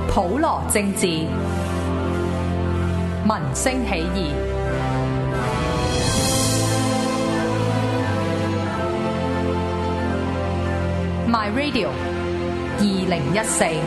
普羅政治，民聲起義。My Radio 2014。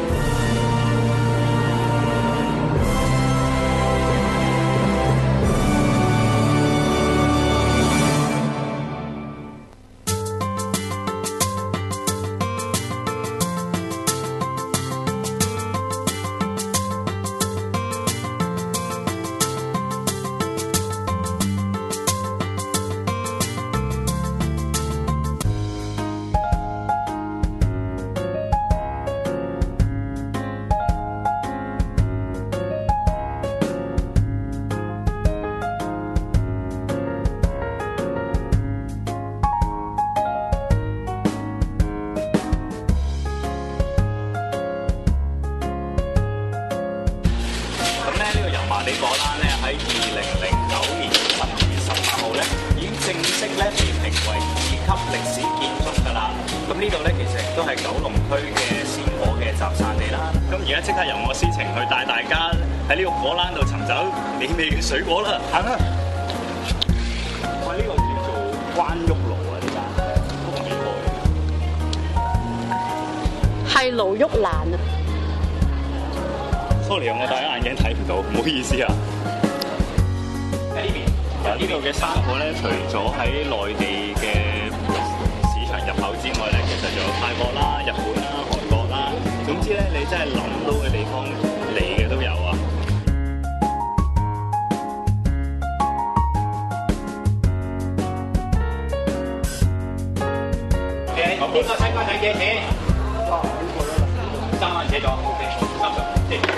麻地果欄咧喺2009年10月18號咧已經正式咧被評為2級歷史建築㗎啦。咁呢度咧其實亦都係九龍區嘅鮮果嘅集散地啦。咁而家即刻由我思晴去帶大家喺呢個果欄度尋找美味嘅水果啦。行啦！喂，呢個叫做關旭爐啊，呢間都唔幾開。 係盧旭蘭啊！ sorry， 我戴咗眼鏡睇唔到，唔好意思啊。喺呢邊，呢度嘅生果咧，除咗喺內地嘅市場入口之外咧，其實仲有泰國啦、日本啦、韓國啦，總之咧，你真係諗到嘅地方嚟嘅都有啊。呢個西瓜仔幾錢？3蚊寫咗 ，OK， 30。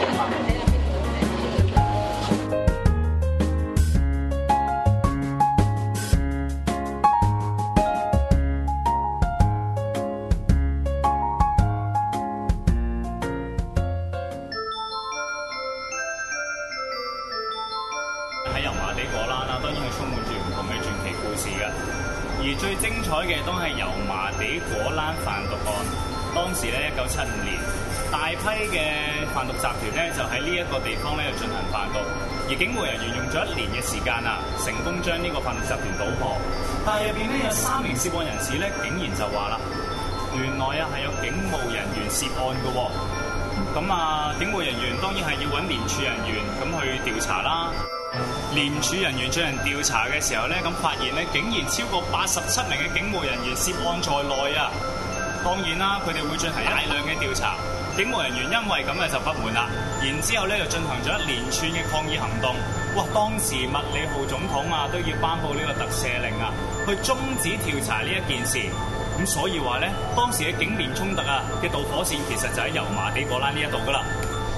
喺油麻地果欄啦，當然係充滿住唔同嘅傳奇故事嘅，而最精彩嘅都係油麻地果欄販毒案。當時咧1975年。 大批嘅販毒集團咧就喺呢一個地方咧進行販毒，而警務人員用咗1年嘅時間啊，成功將呢個販毒集團搗破。但係入邊咧有3名涉案人士咧，竟然就話啦，原來啊係有警務人員涉案嘅喎。咁啊，警務人員當然係要揾廉署人員咁去調查啦。廉署人員進行調查嘅時候咧，咁發現咧竟然超過87名嘅警務人員涉案在內啊。當然啦，佢哋會進行大量嘅調查。 警務人員因為咁嘅就不滿啦，然之後咧就進行咗一連串嘅抗議行動。哇！當時麥理浩總統啊都要頒布呢個特赦令啊，去終止調查呢一件事。咁所以話咧，當時嘅警廉衝突啊嘅導火線其實就喺油麻地果欄呢一度噶啦。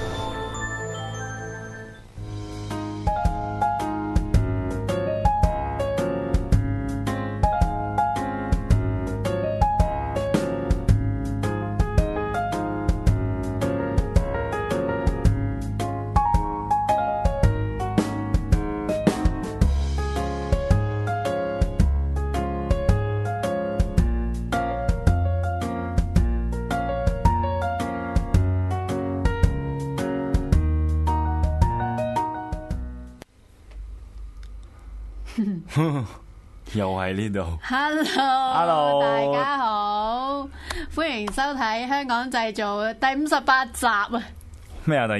又喺呢度。 Hello， 大家好，歡迎收睇《香港製造》第58集啊！ 咩啊？第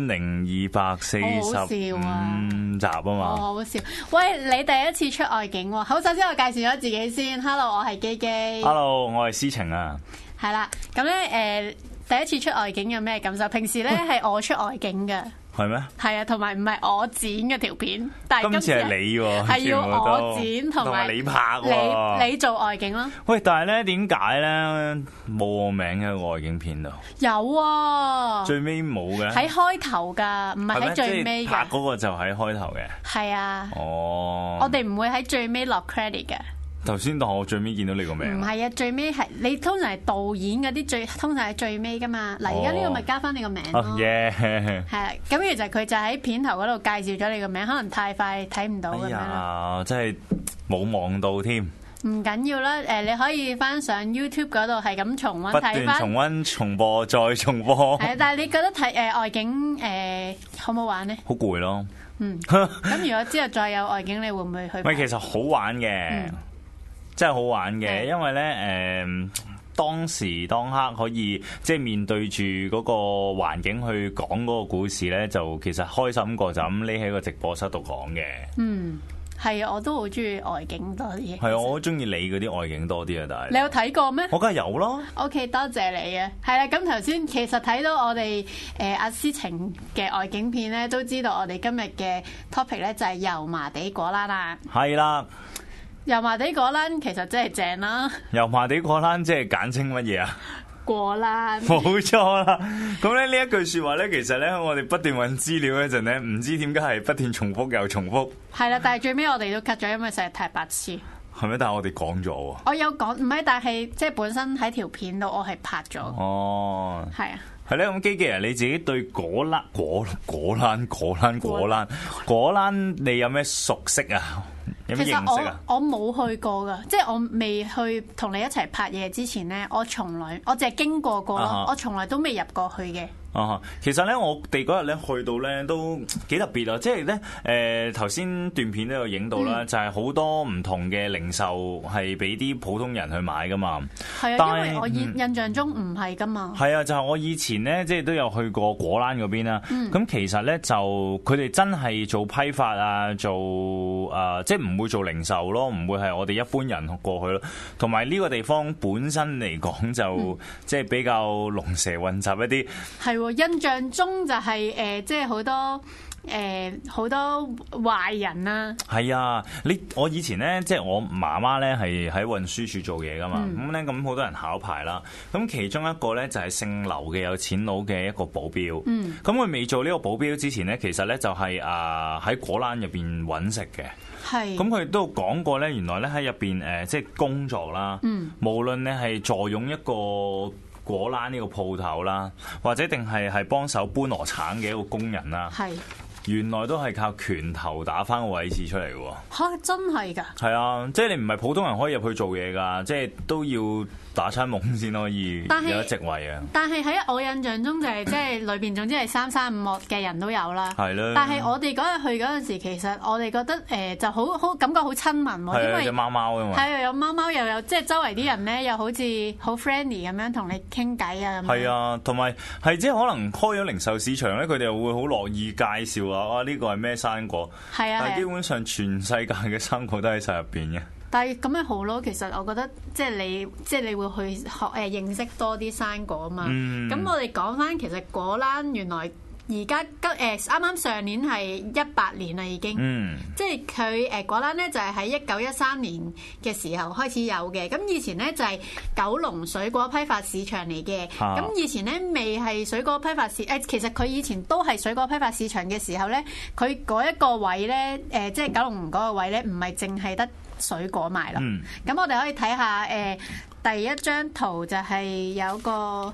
1245集啊嘛！ 好笑！喂，你第一次出外景喎？好，首先我介紹咗自己先。Hello， 我係基基。 Hello， 我係思晴啊。係啦，咁咧第一次出外景有咩感受？平時咧係我出外景嘅。係咩？ 係啊，同埋唔係我剪嘅條片，但係今次係你喎， 係要我剪同埋你拍喎， 你做外景咯。 喂，但係咧點解咧冇我名喺外景片度？ 有啊， 最尾冇嘅， 喺開頭㗎，唔係喺最尾嘅。 拍嗰個就喺開頭嘅。 係啊。 哦。 我哋唔會喺最尾落 credit 嘅。 頭先當我最尾見到你個名。 唔係啊，最尾係你通常係導演嗰啲通常係最尾噶嘛。嗱，而家呢個咪加翻你個名咯。係啊，咁其實佢就喺片頭嗰度介紹咗你個名，可能太快睇唔到咁樣。 哎呀，真係冇望到添。 唔緊要啦，你可以翻上 YouTube 嗰度係咁重溫睇翻， 不斷重溫、重播再重播。 係，但係你覺得睇外景好唔好玩呢？ 好攰咯。 咁如果之後再有外景，你會唔會去？ 喂，其實好玩嘅，真係好玩嘅，因為咧當時當刻可以即係面對住嗰個環境去講嗰個故事咧，就其實開心過就咁匿喺個直播室度講嘅。 係啊，我都好中意外景多啲。 係啊，我好中意你嗰啲外景多啲啊，但係你有睇過咩？ 我梗係有咯。 OK， 多謝你啊。係啦，咁頭先其實睇到我哋阿思晴嘅外景片咧，都知道我哋今日嘅 topic 咧就係油麻地果欄啦。 係啦， 油麻地果欄其實真係正啦。 油麻地果欄即係簡稱乜嘢啊？ 果欄， 冇錯啦。咁咧呢一句説話咧，其實咧我哋不斷揾資料嗰陣咧，唔知點解係不斷重複又重複。係啦，但係最尾我哋都 cut 咗，因為實在太白痴。 係咩？但係我哋講咗喎。 我有講，唔係，但係即係本身喺條片度，我係拍咗。哦。係啊。 係咧，咁基基啊，你自己對果欄，你有咩熟悉啊？有咩認識啊？ 其實我冇去過㗎，即係我未去同你一齊拍嘢之前咧，我淨係經過過咯，我從來都未入過去嘅。 其實咧，我哋嗰日咧去到咧都幾特別啊！即係咧，頭先段片都有影到啦，就係好多唔同嘅零售係俾啲普通人去買噶嘛。 係啊，因為我印象中唔係噶嘛。 係啊，就係我以前咧，即係都有去過果欄嗰邊啦。咁其實咧就佢哋真係做批發啊，做即係唔會做零售咯，唔會係我哋一般人過去咯。同埋呢個地方本身嚟講就即係比較龍蛇混雜一啲。 係。印象中就係即係好多壞人啊。係啊，我以前咧，即係我媽媽咧係喺運輸署做嘢噶嘛，咁好多人考牌啦。咁其中一個咧就係姓劉嘅有錢佬嘅一個保鏢。咁佢未做呢個保鏢之前咧，其實咧就係喺果欄入邊揾食嘅。係。咁佢亦都講過咧，原來咧喺入邊即係工作啦。無論你係坐擁一個果欄呢個鋪頭啦，或者定係幫手搬禾橙嘅一個工人啦，原來都係靠拳頭打翻個位置出嚟嘅喎。 嚇，真係㗎？係啊，即係你唔係普通人可以入去做嘢㗎，即係都要打餐懵先可以有一席位啊！ 但係喺我印象中就係即係裏邊總之係三山五岳嘅人都有啦。 係啦。但係我哋嗰日去嗰陣時，其實我哋覺得就好感覺好親民喎，因為有貓貓啊嘛。 係啊，有貓貓又有即係周圍啲人咧，又好似好 friendly 咁樣同你傾偈啊咁。 係啊，同埋係即係可能開咗零售市場咧，佢哋又會好樂意介紹啊！呢個係咩生果？係啊。但係基本上全世界嘅生果都喺晒入邊嘅。 但係咁咪好咯，其實我覺得即係你會去學認識多啲生果啊嘛。咁我哋講翻其實果欄原來而家啱啱上年係18年啦已經。即係佢果欄咧就係喺1913年嘅時候開始有嘅。咁以前咧就係九龍水果批發市場嚟嘅。咁以前咧未係水果批發市其實佢以前都係水果批發市場嘅時候咧，佢嗰一個位咧即係九龍嗰個位咧，唔係淨係得水果賣咯。咁我哋可以睇下第一張圖就係有個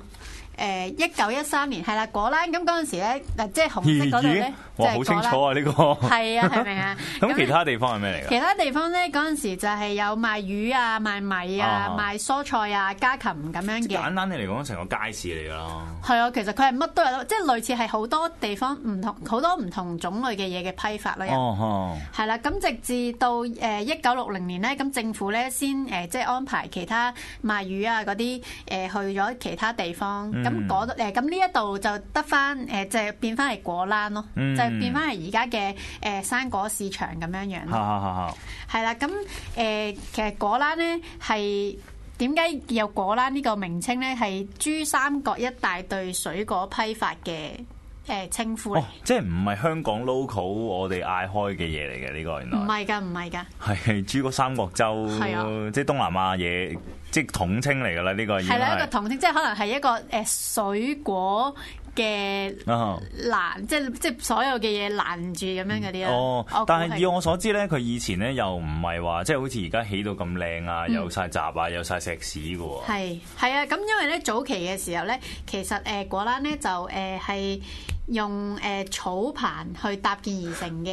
1913年係啦果欄。咁嗰陣時咧即係紅色嗰度咧， 哇好清楚啊呢個。係啊，係咪啊？ 咁其他地方係咩嚟㗎？ 其他地方咧嗰陣時就係有賣魚啊、賣米啊、賣蔬菜啊、家禽咁樣嘅。 簡單啲嚟講，成個街市嚟㗎啦。 係啊，其實佢係乜都有，即係類似係好多地方好多唔同種類嘅嘢嘅批發咯。係啦，咁直至到1960年咧，咁政府咧先即係安排其他賣魚啊嗰啲去咗其他地方。咁呢一度就得翻就係變翻係果欄咯，就係變翻係而家嘅生果市場咁樣樣咯。係啦，咁其實果欄咧係點解有果欄呢個名稱咧？係珠三角一大對水果批發嘅稱呼嚟。 即係唔係香港 local 我哋嗌開嘅嘢嚟嘅呢個原來？ 唔係㗎，唔係㗎。 係珠江三角洲，即係東南亞嘢。即係統稱嚟㗎啦，呢個係啦，一個統稱，即係可能係一個水果嘅即係所有嘅嘢攔住咁樣嗰啲啦。 但係以我所知咧，佢以前咧又唔係話即係好似而家起到咁靚啊，有晒閘啊，有晒石屎㗎喎。 係啊，咁因為咧早期嘅時候咧，其實果欄咧就係用草棚去搭建而成嘅。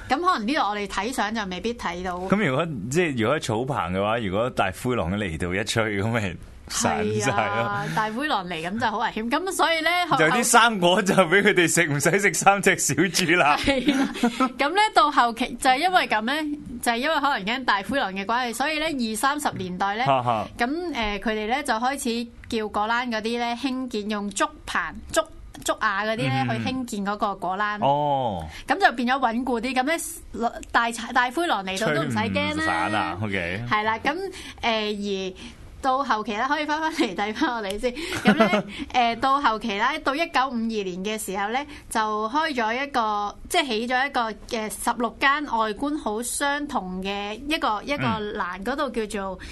咁可能呢度我哋睇相就未必睇到。 咁如果喺草棚嘅話，如果大灰狼嚟到一吹，咁咪散晒咯。 大灰狼嚟咁就好危險。咁所以咧， 就啲生果就俾佢哋食，唔使食3隻小豬啦。 係啦。咁咧到後期就係因為咁咧，就係因為可能驚大灰狼嘅關係，所以咧20-30年代咧，咁佢哋咧就開始叫果欄嗰啲咧興建用竹棚竹瓦嗰啲咧去興建嗰個果欄，咁就變咗穩固啲。咁咧大灰狼嚟到都唔使驚啦。 OK， 係啦。咁而到後期咧，可以翻嚟睇翻我哋先。咁咧到後期咧，到1952年嘅時候咧，就開咗一個即係起咗一個16間外觀好相同嘅一個欄，嗰度叫做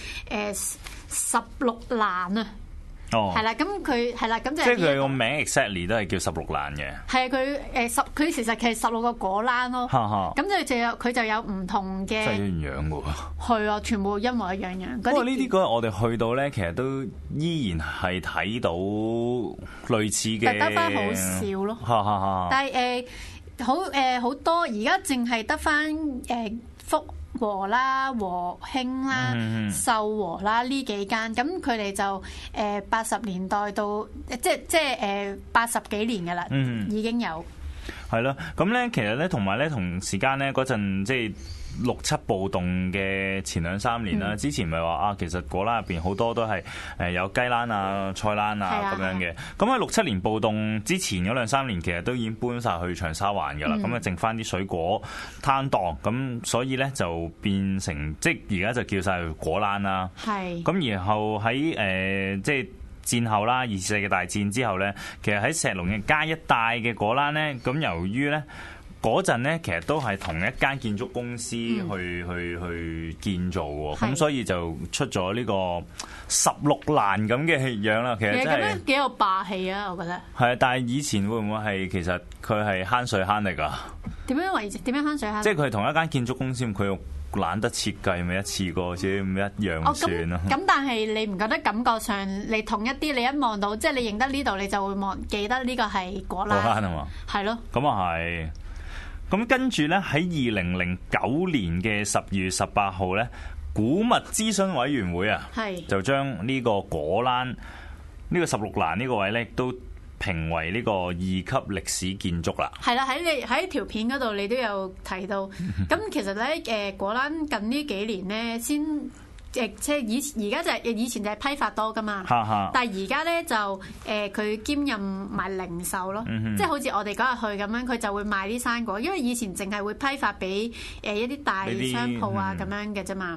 16欄啊。係啦，咁佢係啦，咁就即係佢個名 exactly 都係叫16欄嘅。 係啊，佢其實係16個果欄咯。咁佢就有唔同嘅。 真係一樣㗎喎。 係啊，全部一模一樣。 不過呢啲嗰日我哋去到咧，其實都依然係睇到類似嘅。 得翻好少咯。但係好多而家淨係得翻福和啦、和興啦、秀和啦呢幾間，咁佢哋就80年代到即係80幾年㗎啦，已經有。 係咯，咁咧其實咧同埋咧同時間咧嗰陣即係6·7暴動嘅前2-3年啦，之前咪話其實果欄入邊好多都係有雞欄啊、菜欄啊咁樣嘅。咁喺6·7年暴動之前嗰2-3年，其實都已經搬晒去長沙灣㗎啦。咁剩翻啲水果攤檔，咁所以咧就變成即係而家就叫晒果欄啦。係。咁然後喺即係戰後啦，2次世界大戰之後咧，其實喺石龍嘅街一帶嘅果欄咧，咁由於咧嗰陣咧，其實都係同一間建築公司去建造喎，咁所以就出咗呢個16欄咁嘅樣啦。其實真係幾有霸氣啊！我覺得係啊，但係以前會唔會係其實佢係慳水慳力啊？ 點樣慳水慳力？ 即係佢係同一間建築公司，佢懶得設計咪一次過，自己咁一樣算咯。 咁但係你唔覺得感覺上你同一啲，你一望到即係你認得呢度，你就會記得呢個係果欄。果欄係嘛？係咯。咁啊係。 咁跟住咧喺2009年嘅12月18號咧，古物諮詢委員會啊，就將呢個果欄呢個16欄呢個位咧都評為呢個2級歷史建築啦。係啦， 喺條片嗰度你都有睇到。咁其實咧果欄近呢幾年咧先。即係而家就係以前就係批發多噶嘛，但係而家咧就佢兼任埋零售咯，即係好似我哋嗰日去咁樣，佢就會賣啲生果，因為以前淨係會批發俾一啲大商鋪啊咁樣嘅啫嘛。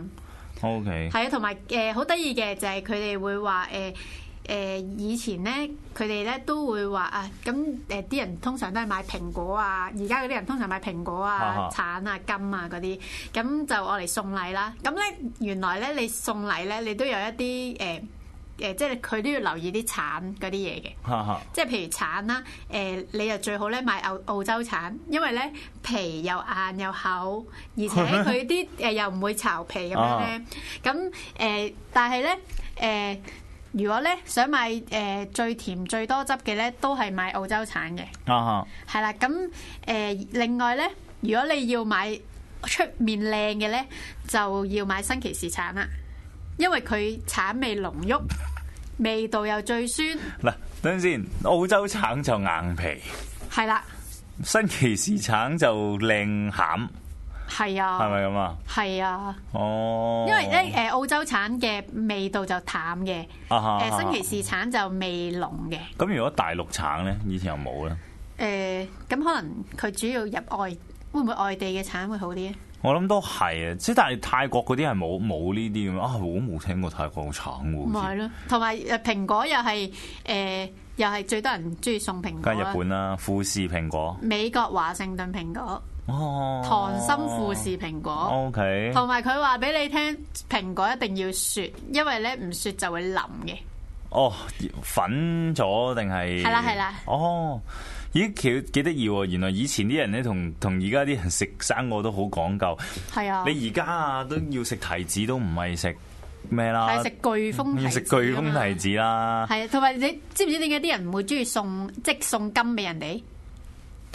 OK， 係啊，同埋好得意嘅就係佢哋會話以前咧，佢哋咧都會話啊，咁啲人通常都係買蘋果啊，而家嗰啲人通常買蘋果啊、橙啊、金啊嗰啲，咁就攞嚟送禮啦。咁咧原來咧你送禮咧，你都有一啲即係佢都要留意啲橙嗰啲嘢嘅，即係譬如橙啦，你就最好咧買澳洲橙，因為咧皮又硬又厚，而且佢啲又唔會巢皮咁樣咧。咁但係咧如果咧想買最甜最多汁嘅咧，都係買澳洲橙嘅。係啦，咁另外咧，如果你要買出面靚嘅咧，就要買新奇士橙啦，因為佢橙味濃郁，味道又最酸。 嗱，等陣先，澳洲橙就硬皮， 係啦， 新奇士橙就靚餡。 係啊， 係咪咁啊？ 係啊， 哦， 因為咧澳洲橙嘅味道就淡嘅，新奇士橙就味濃嘅。 咁如果大陸橙咧，以前又冇咧？ 咁可能佢主要入外，會唔會外地嘅橙會好啲咧？ 我諗都係啊，即係但係泰國嗰啲係冇呢啲咁啊，我都冇聽過泰國橙喎。 唔係咯，同埋蘋果又係又係最多人中意送蘋果。 梗係日本啦，富士蘋果， 美國華盛頓蘋果。溏心富士蘋果 ，OK， 同埋佢話俾你聽，蘋果一定要雪，因為咧唔雪就會腍嘅。 哦，粉咗定係？係啦。哦，咦，幾得意喎！原來以前啲人咧同而家啲人食生果都好講究。係啊，你而家都要食提子都唔係食咩啦？ 係食巨峰提子。 要食巨峰提子啦。 係啊，同埋你知唔知點解啲人唔會中意送金俾人哋？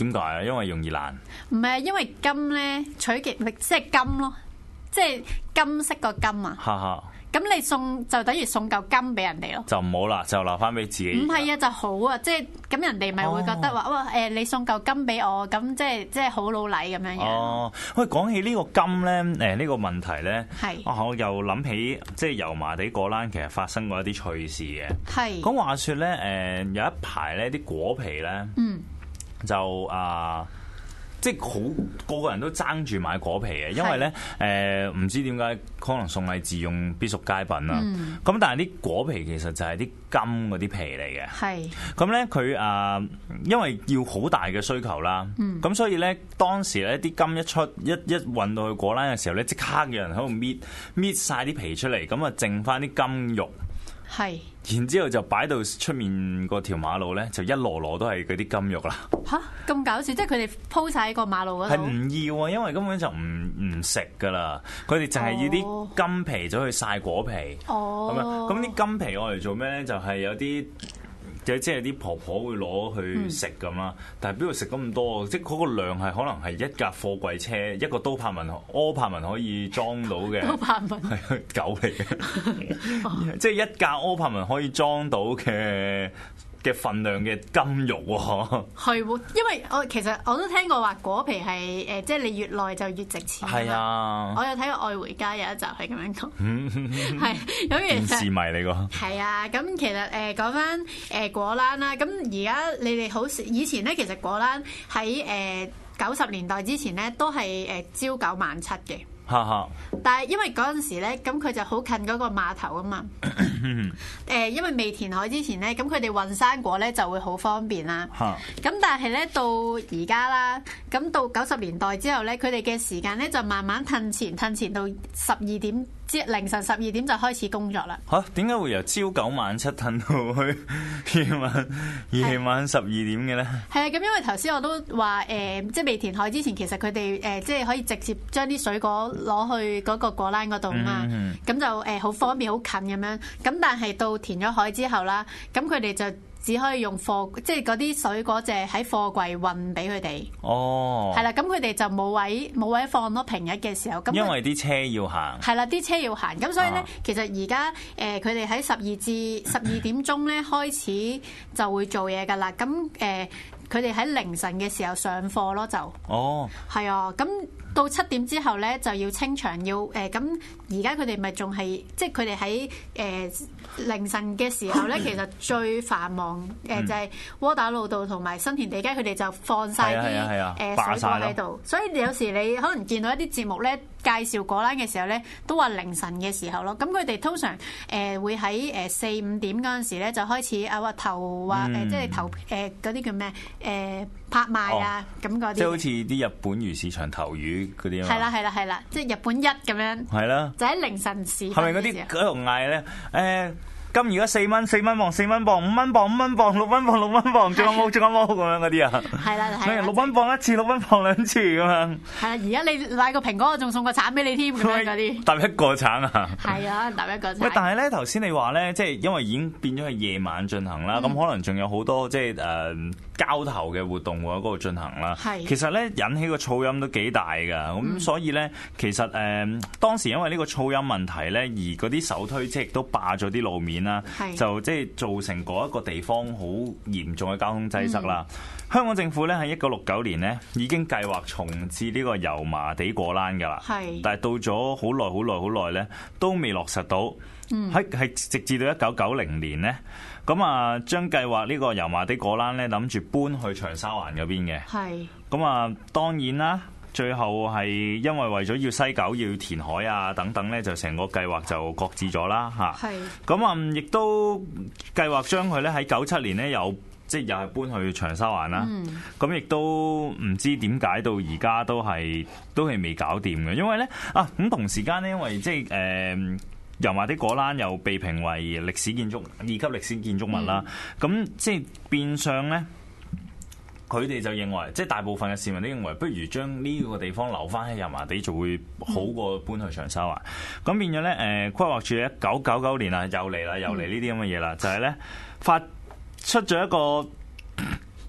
點解啊？因為容易爛。 唔係，因為金咧取極力即係金咯，即係金色個金啊。 哈哈。 咁你送就等於送嚿金俾人哋咯， 就唔好啦，就留翻俾自己。 唔係啊，就好啊，即係咁人哋咪會覺得話哇你送嚿金俾我，咁即係好老禮咁樣樣。 哦，喂，講起呢個金咧，呢個問題咧， 係我又諗起即係油麻地果欄其實發生過一啲趣事嘅。 係。 咁話說咧，有一排咧啲果皮咧，就即係好個個人都爭住買果皮嘅，因為咧唔知點解可能送禮自用必屬佳品啦。咁但係啲果皮其實就係啲金嗰啲皮嚟嘅。係。咁咧佢因為要好大嘅需求啦，咁所以咧當時咧啲金一運到去果欄嘅時候咧，即刻有人喺度搣晒啲皮出嚟，咁啊剩翻啲金肉。係，然之後就擺到出面嗰條馬路咧，就一籮都係嗰啲金肉啦。 吓，咁搞笑，即係佢哋鋪晒喺個馬路嗰度。 係唔要啊，因為根本就唔食噶啦，佢哋就係要啲金皮走去曬果皮。哦，咁啲金皮我嚟做咩咧？就係有啲。即係啲婆婆會攞去食咁啦，但係邊度食咁多？即係嗰個量係可能係一架貨櫃車一個柯柏文可以裝到嘅。柯柏文係狗嚟嘅，即係一架柯柏文可以裝到嘅份量嘅金肉喎。係喎，因為其實我都聽過話果皮係即係你越耐就越值錢。係啊，我有睇過《愛回家》有一集係咁樣講。係咁，其實電視迷嚟個。係啊，咁其實講翻果欄啦，咁而家你哋好以前咧，其實果欄喺90年代之前咧都係朝九晚七嘅。但係因為嗰陣時咧，咁佢就好近嗰個碼頭啊嘛。因為未填海之前咧，咁佢哋運生果咧就會好方便啦。咁但係咧到而家啦，咁到90年代之後咧，佢哋嘅時間咧就慢慢褪前到12點，即凌晨12點就開始工作啦。嚇，點解會由朝九晚七褪到去夜晚12點嘅咧？係啊，咁因為頭先我都話即係未填海之前，其實佢哋即係可以直接將啲水果攞去嗰個果欄嗰度嘛，咁就好方便好近咁樣。咁但係到填咗海之後啦，咁佢哋就只可以用即係嗰啲水果就喺貨櫃運俾佢哋。哦，係啦，咁佢哋就冇位放咯。平日嘅時候，咁因為啲車要行。係啦，啲車要行，咁所以咧，其實而家佢哋喺12至12點鐘咧開始就會做嘢噶啦。咁佢哋喺凌晨嘅時候上貨咯，就。哦。係啊，咁。到7點之後咧就要清場，咁而家佢哋咪仲係即係佢哋喺凌晨嘅時候咧，其實最繁忙就係窩打老道同埋新填地街，佢哋就放晒啲水果喺度，所以有時你可能見到一啲節目咧介紹果欄嘅時候咧，都話凌晨嘅時候咯。咁佢哋通常會喺4、5點嗰陣時咧就開始即係投嗰啲叫咩拍賣啊咁嗰啲，即係好似啲日本魚市場投魚嗰啲啊。係啦，即係日本一咁樣。係啦，就喺凌晨時。係咪嗰啲嗰度嗌咧？金而家4蚊，4蚊磅，4蚊磅，5蚊磅，5蚊磅，6蚊磅，6蚊磅，仲有冇咁樣嗰啲啊？係啦，6蚊磅1次，6蚊磅2次咁樣。係啦，而家你買個蘋果，我仲送個橙俾你添咁樣嗰啲。搭一個橙啊！係啊，搭一個橙。喂，但係咧頭先你話咧，即係因為已經變咗係夜晚進行啦，咁可能仲有好多即係交頭嘅活動喎，嗰度進行啦。係。其實咧引起個噪音都幾大㗎，咁所以咧其實當時因為呢個噪音問題咧，而嗰啲手推車亦都霸咗啲路面。就即係造成嗰一個地方好嚴重嘅交通擠塞啦。香港政府咧喺1969年咧已經計劃重置呢個油麻地果欄㗎啦，但係到咗好耐咧都未落實到。係直至到1990年咧，咁將計劃呢個油麻地果欄咧諗住搬去長沙灣嗰邊嘅。係咁當然啦。最後係因為咗要西九要填海啊等等咧，就成個計劃就擱置咗啦嚇。係咁亦都計劃將佢咧喺97年咧又係搬去長沙灣啦。咁亦都唔知點解到而家都係未搞掂嘅，因為咧咁同時間咧，因為即係油麻地果欄又被評為歷史建築2級歷史建築物啦。咁即係變相咧。佢哋就認為，即係大部分嘅市民都認為，不如將呢個地方留翻喺油麻地，就會好過搬去長沙灣。咁變咗咧，規劃處1999年啊，又嚟呢啲咁嘅嘢啦，就係咧發出咗一個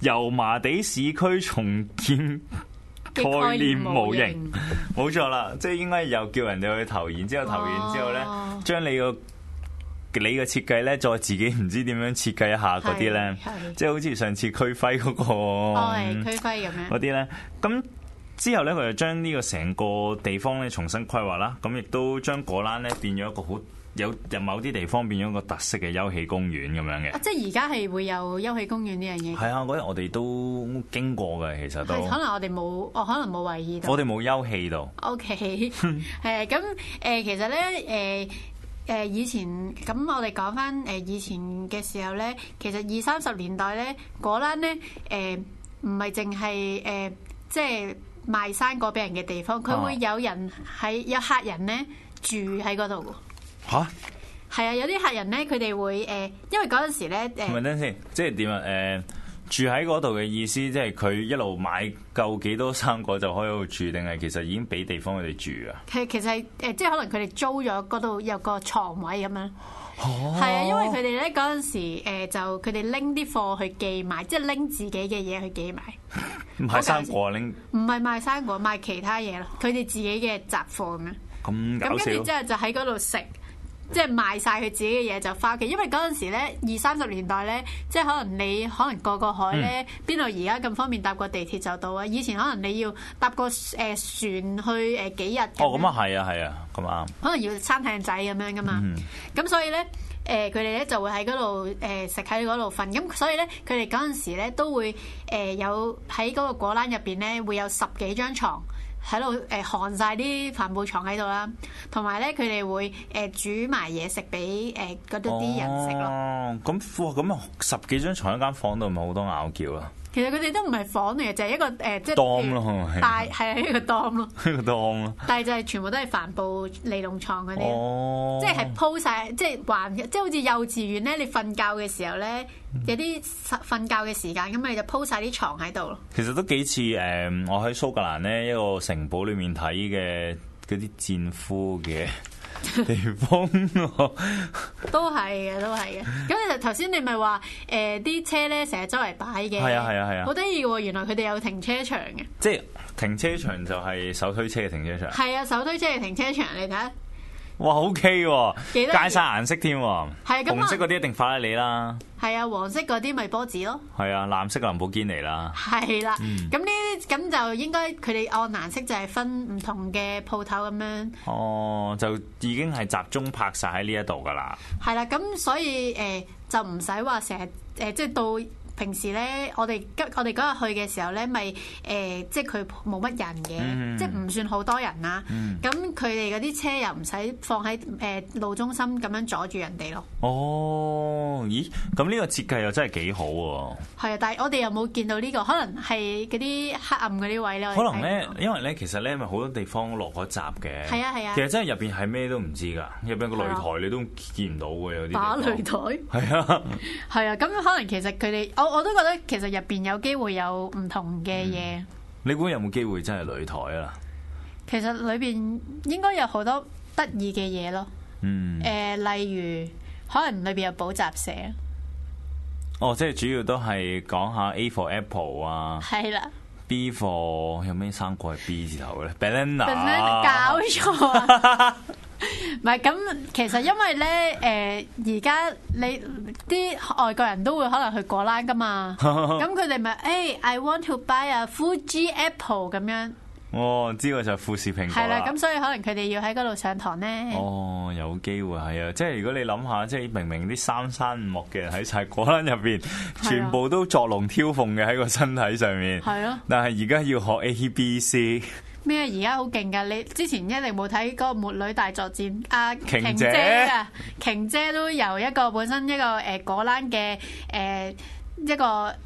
油麻地市區重建概念模型，冇錯啦，即係應該又叫人哋去投，然之後投完之後咧，將你個設計咧，再自己唔知點樣設計一下嗰啲咧，即係好似上次區徽嗰個， 係區徽咁樣嗰啲咧，咁。之後咧，佢就將呢個成個地方咧重新規劃啦，咁亦都將果欄咧變咗一個好有某啲地方變咗一個特色嘅休憩公園咁樣嘅。 即係而家係會有休憩公園呢樣嘢。係啊，嗰日我哋都經過嘅，其實都。 可能我哋冇，可能冇留意到。 我哋冇休憩到。 OK， 咁其實咧以前咁我哋講翻以前嘅時候咧，其實20-30年代咧果欄咧唔係淨係即係賣生果俾人嘅地方，佢會有人有客人咧住喺嗰度㗎。嚇？係啊，有啲客人咧，佢哋會因為嗰陣時咧唔係等先，即係點啊？住喺嗰度嘅意思，即係佢一路買夠幾多生果就可以喺度住，定係其實已經俾地方佢哋住啊？其實係即係可能佢哋租咗嗰度有個床位咁樣。係啊，因為佢哋咧嗰陣時就佢哋拎啲貨去寄賣，即係拎自己嘅嘢去寄賣。 唔係生果拎？ 唔係賣生果，賣其他嘢咯。佢哋自己嘅雜貨咁樣。 咁搞笑。 咁跟住之後就喺嗰度食，即係賣晒佢自己嘅嘢就翻屋企。因為嗰陣時咧20-30年代咧，即係可能過個海咧，邊度而家咁方便搭個地鐵就到啊？以前可能你要搭個船去幾日。 哦，咁啊係啊，咁啱。可能要餐艇仔咁樣噶嘛。咁所以咧。佢哋咧就會喺嗰度食喺嗰度瞓，咁所以咧佢哋嗰陣時咧都會有喺嗰個果欄入邊咧會有10幾張床喺度焊晒啲帆布床喺度啦，同埋咧佢哋會煮埋嘢食俾嗰啲人食咯。哦， 咁10幾張床一間房度，咪好多拗撬啊！ 其實佢哋都唔係房嚟嘅，就係一個即係 dorm咯， 大係一個 dorm 咯， 一個 dorm 咯。 但係就係全部都係帆布尼龍床嗰啲，即係鋪晒，即係橫，即係好似幼稚園咧，你瞓覺嘅時候咧，有啲瞓覺嘅時間，咁你就鋪晒啲床喺度咯。 其實都幾似我喺蘇格蘭咧一個城堡裏面睇嘅嗰啲戰俘嘅地方都係嘅。咁其實頭先你咪話啲車咧成日周圍擺嘅， 係啊， 好得意喎！原來佢哋有停車場嘅， 即係停車場就係手推車嘅停車場。 係啊，手推車嘅停車場，你睇下。 哇，OK 喎，介晒顏色添喎，紅色嗰啲一定法拉利啦， 係啊，黃色嗰啲咪波子咯， 係啊，藍色嘅林寶堅尼啦， 係啦，咁呢啲咁就應該佢哋按顏色就係分唔同嘅鋪頭咁樣。哦， 就已經係集中拍晒喺呢一度噶啦。 係啦，咁所以就唔使話成日即係到。平時咧，我哋嗰日去嘅時候咧，咪即係佢冇乜人嘅，即係唔算好多人啦。咁佢哋嗰啲車又唔使放喺路中心咁樣阻住人哋咯。 哦，咦？咁呢個設計又真係幾好喎。 係啊，但係我哋又冇見到呢個，可能係嗰啲黑暗嗰啲位咧。 可能咧，因為咧，其實咧，咪好多地方落咗閘嘅。 係啊。 其實真係入邊係咩都唔知㗎，入邊個擂台你都見唔到嘅，有啲打擂台。係啊。 係啊，咁可能其實佢哋。我都覺得其實入邊有機會有唔同嘅嘢。 你估有冇機會真係擂台啊？ 其實裏邊應該有好多得意嘅嘢咯。例如可能裏邊有補習社。 哦，即係主要都係講下 A for Apple 啊。 係啦。 B for 有咩生果係 B 字頭嘅咧 ？Banana。 搞錯啊！唔係咁，其實因為咧，而家你啲外國人都會可能去果欄噶嘛，咁佢哋咪I want to buy a Fuji Apple 咁樣。 哦，知道就係富士蘋果。 係啦，咁所以可能佢哋要喺嗰度上堂咧。 哦，有機會係啊，即係如果你諗下，即係明明啲三山五木嘅人喺晒果欄入邊，全部都作龍挑鳳嘅喺個身體上面。係咯。但係而家要學 ABC。 咩？而家好勁㗎！你之前一定冇睇嗰個《末女大作戰》阿瓊姐啊，瓊姐都由一個本身一個果欄嘅一個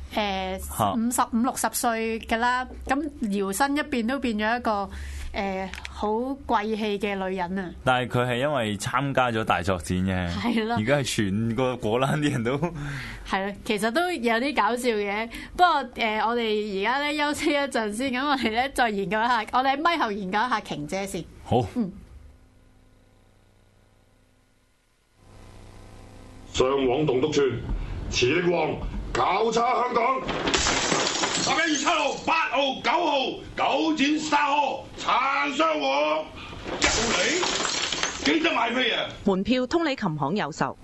55-60歲㗎啦，咁搖身一變都變咗一個好貴氣嘅女人啊！ 但係佢係因為參加咗大作戰嘅，係咯。而家係全個果欄啲人都係啦，其實都有啲搞笑嘅。不過我哋而家咧休息一陣先，咁我哋咧再研究一下，我哋喺咪後研究一下瓊姐先。 好。 上往棟篤串，磁力王，搞叉香港。 11月7號、8號、9號9展沙河撐雙喎，一號嚟，記得買飛啊！ 門票通利琴行有售。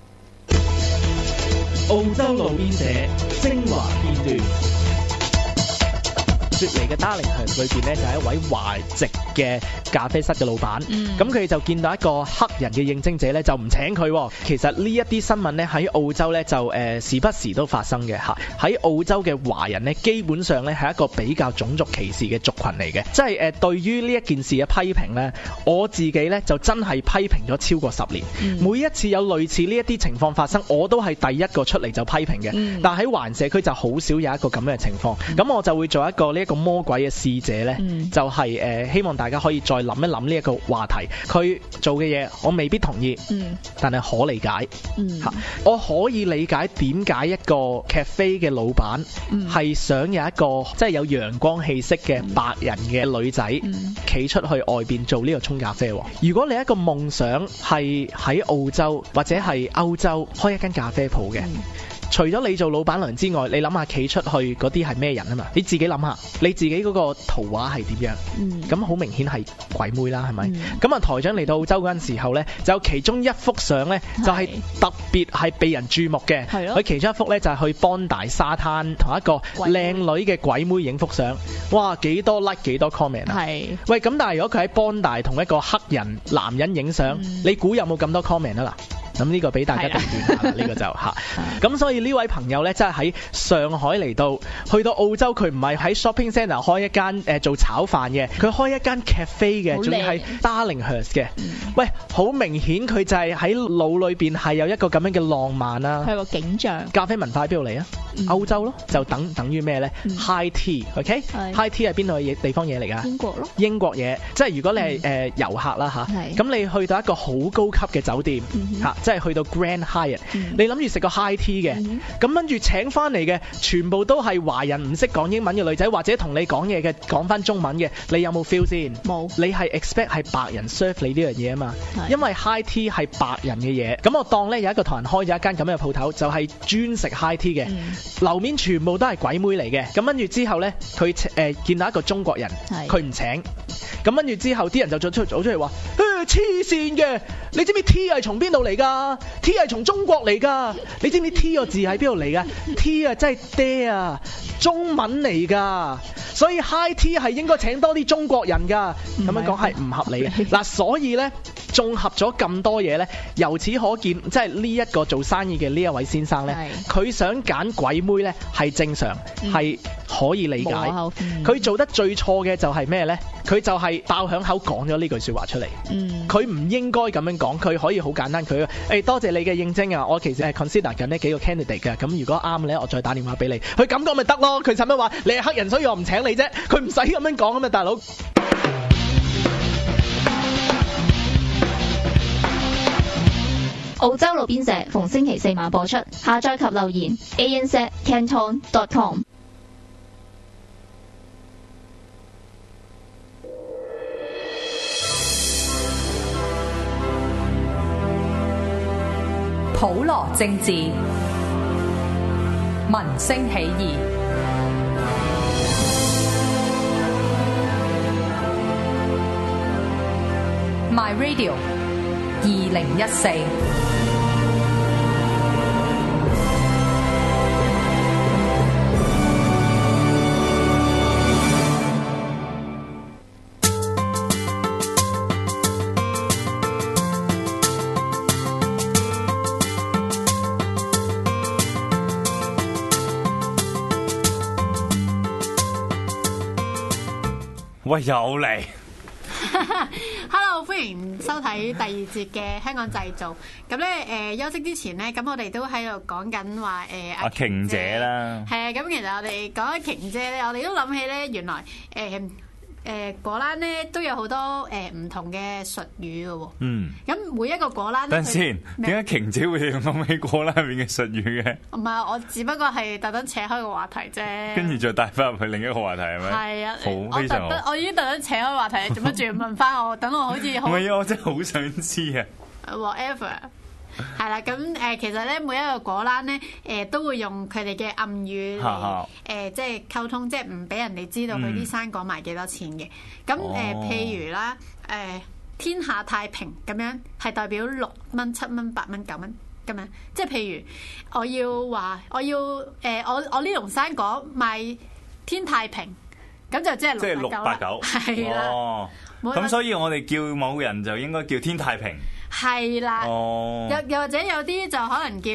澳洲路邊社精華片段。雪梨嘅 Darlinghurst 裏邊咧就係一位華籍嘅咖啡室嘅老闆，咁佢就見到一個黑人嘅應徵者咧就唔請佢。其實呢一啲新聞咧喺澳洲咧就時不時都發生嘅嚇。喺澳洲嘅華人咧基本上咧係一個比較種族歧視嘅族群嚟嘅，即係對於呢一件事嘅批評咧，我自己咧就真係批評咗超過10年。每一次有類似呢一啲情況發生，我都係第一個出嚟就批評嘅。但喺華人社區就好少有一個咁樣嘅情況，咁我就會做一個呢一個魔鬼嘅使者咧，就係希望大家可以再諗一諗呢一個話題。佢做嘅嘢我未必同意，但係可理解。我可以理解點解一個 cafe 嘅老闆係想有一個即係有陽光氣息嘅白人嘅女仔企出去外邊做呢個沖咖啡。如果你一個夢想係喺澳洲或者係歐洲開一間咖啡鋪嘅，除咗你做老闆娘之外，你諗下企出去嗰啲係咩人啊嘛？你自己諗下，你自己嗰個圖畫係點樣？咁好明顯係鬼妹啦，係咪？咁啊台長嚟到澳洲嗰陣時候呢，就其中一幅相呢，就係特別係被人注目嘅。佢其中一幅呢，就係去邦大沙灘同一個靚女嘅鬼妹影幅相。哇！幾多 like 幾多 comment 啊？喂，咁但係如果佢喺邦大同一個黑人男人影相，你估有冇咁多 comment 啊？嗱？咁呢個俾大家定斷下啦，呢個就嚇。咁所以呢位朋友呢，真係喺上海嚟到，去到澳洲佢唔係喺 shopping centre 開一間做炒飯嘅，佢開一間 cafe 嘅，仲要係 Darlinghurst 嘅。喂，好明顯佢就係喺腦裏邊係有一個咁樣嘅浪漫啦。 係個景象。咖啡文化喺邊度嚟啊？歐洲咯，就等於咩呢？ High tea，OK？High tea 係邊度嘅地方嘢嚟㗎？英國咯。英國嘢，即係如果你係遊客啦嚇，咁你去到一個好高級嘅酒店嚇。即係去到 Grand Hyatt，你諗住食個 high tea 嘅，咁跟住請翻嚟嘅全部都係華人唔識講英文嘅女仔，或者同你講嘢嘅講翻中文嘅，你有冇 feel 先？冇。你係 expect 係白人 serve 你呢樣嘢啊嘛？因為 high tea 係白人嘅嘢，咁我當咧有一個唐人開咗一間咁嘅鋪頭，就係專食 high tea 嘅，樓面全部都係鬼妹嚟嘅，咁跟住之後咧，佢見到一個中國人，佢唔請，咁跟住之後啲人就走出嚟話：黐線嘅，你知唔知 tea 係從邊度嚟㗎？T 係從中國嚟㗎，你知唔知 T 個字喺邊度嚟㗎？ T 啊真係爹啊，中文嚟㗎，所以 High Tea 係應該請多啲中國人㗎，咁樣講係唔合理嘅。嗱，所以呢，綜合咗咁多嘢呢，由此可見，即係呢一個做生意嘅呢一位先生呢，佢想揀鬼妹呢係正常，係可以理解。佢做得最錯嘅就係咩呢？佢就係爆響口講咗呢句説話出嚟。佢唔應該咁樣講，佢可以好簡單，佢多謝你嘅應徵啊！我其實係 consider 緊呢幾個 candidate 嘅，咁如果啱咧，我再打電話俾你。佢咁講咪得咯？佢使乜話你係黑人，所以我唔請你啫？佢唔使咁樣講啊嘛，大佬。 澳洲路邊社逢星期4晚播出，下載及留言 anzcanton.com。 普羅政治，民聲起義。My Radio 2014。 喂，又嚟 ！Hello， 歡迎收睇第2節嘅香港製造。咁咧休息之前咧，咁我哋都喺度講緊話阿瓊姐啦。係啊，咁其實我哋講緊瓊姐咧，我哋都諗起咧，原來果欄咧都有好多唔同嘅術語嘅喎。咁每一個果欄， 等陣先，點解瓊姐會諗起果欄入面嘅術語嘅？ 唔係，我只不過係特登扯開個話題啫。 跟住再帶翻入去另一個話題係咪？係啊，好非常好。 我已經特登扯開話題，做乜仲要問翻我？等我好似好。 唔係啊，我真係好想知啊。 Whatever。 係啦，咁其實咧每一個果欄咧都會用佢哋嘅暗語嚟即係溝通，即係唔俾人哋知道佢啲生果賣幾多錢嘅。咁譬如啦天下太平咁樣係代表6蚊、7蚊、8蚊、9蚊咁樣，即係譬如我要話我呢籠生果賣天太平，咁就即係 689， 係啦。 哦，咁所以我哋叫某人就應該叫天太平。 係啦。 哦。 又或者有啲就可能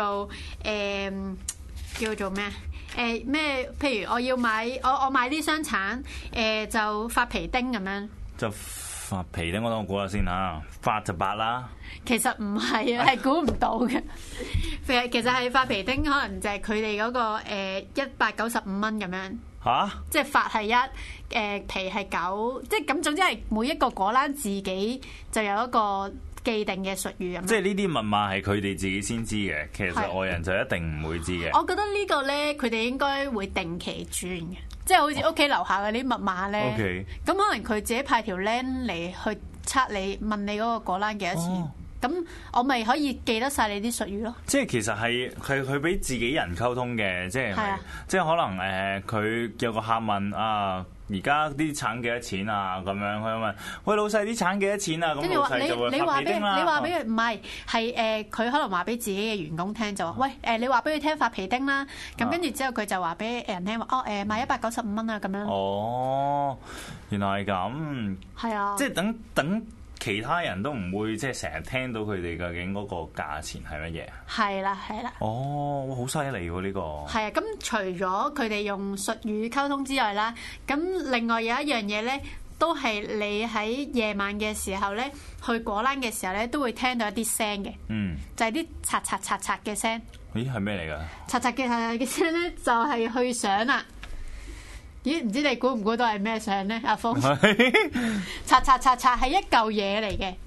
叫做咩咩？譬如我要買我買啲雙橙就發皮丁咁樣。就發皮丁，我估下先嚇，發就8啦。 其實唔係啊，係估唔到嘅。其實係發皮丁，可能就係佢哋嗰個195蚊咁樣。嚇！即係發係1，皮係9，即係咁。總之係每一個果欄自己就有一個既定嘅術語咁。即係呢啲密碼係佢哋自己先知嘅，其實外人就一定唔會知嘅。我覺得呢個咧，佢哋應該會定期轉嘅。即係好似屋企樓下嗰啲密碼咧，咁可能佢自己派條僆嚟去測你，問你嗰個果欄幾多錢，咁我咪可以記得晒你啲術語咯。即係其實係佢俾自己人溝通嘅，即係即係可能佢有個客問啊，而家啲橙幾多錢啊？咁樣佢問，喂，老細啲橙幾多錢啊？咁老細就會發皮丁啦。你話俾佢唔係佢可能話俾自己嘅員工聽就話，喂你話俾佢聽發皮丁啦。咁跟住之後佢就話俾人聽話，賣195蚊啊咁樣。哦，原來係咁。係啊。即係等其他人都唔會即係成日聽到佢哋究竟嗰個價錢係乜嘢？係啦，係啦。哦，好犀利喎呢個。係啊，咁除咗佢哋用術語溝通之外啦，咁另外有一樣嘢咧，都係你喺夜晚嘅時候咧，去果欄嘅時候咧，都會聽到一啲聲嘅。嗯。就係啲刷刷刷刷嘅聲。咦？係咩嚟㗎？刷刷嘅聲咧，就係去相啦。咦？唔知你估唔估到係咩相咧？阿峰，刷刷刷刷係一嚿嘢嚟嘅。